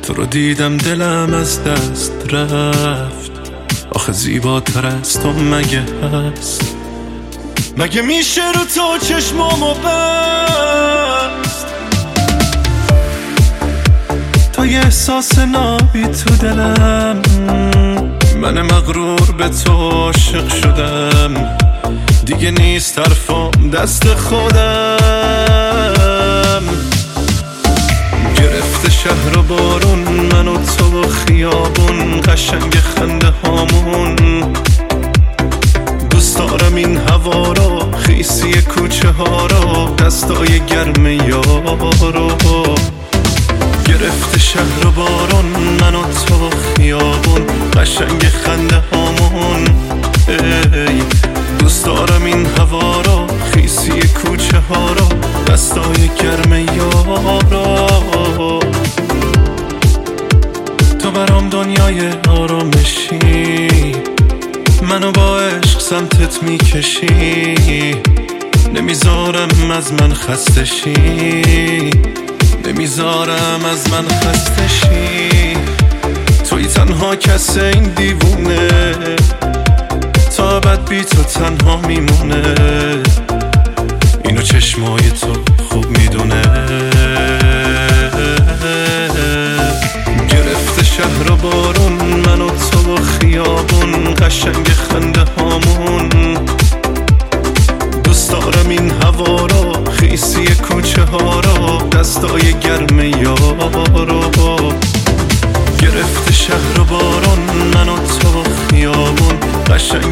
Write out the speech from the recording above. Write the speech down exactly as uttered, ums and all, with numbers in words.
تو رو دیدم دلم از دست رفت. آخه زیباتر از تو مگه هست؟ مگه میشه رو تو چشمامو بست؟ تا یه احساس نابی تو دلم، من مغرور به تو عاشق شدم. دیگه نیست حرفام دست خودم. گرفته شهر و بارون، من و تو و خیابون، قشنگ خنده هامون. دوست دارم این هوا رو، خیسی کوچه ها رو، دستای گرم یارو. گرفته شهر و بارون، من و تو و خیابون، قشنگ خنده هامون. ای دوست دارم این هوا رو، خیسی کوچه ها رو، دستای گرم یارو. تو برام دنیای آرامشی، منو با عشق سمتت میکشی. نمیذارم از من خسته شی، نمیذارم از من خسته شی. توی تنها کس این دیوونه، تا ابد بی تو تنها میمونه. اینو چشمای تو خوب میدونه. گرفته شهر و بارون، من و تو و خیابون، قشنگ خنده هامون. دوست دارم این هوا رو، خیسی کوچه ها رو، دستای گرم یارو. گرفته شهر و بارون، من و تو و خیابون، قشنگ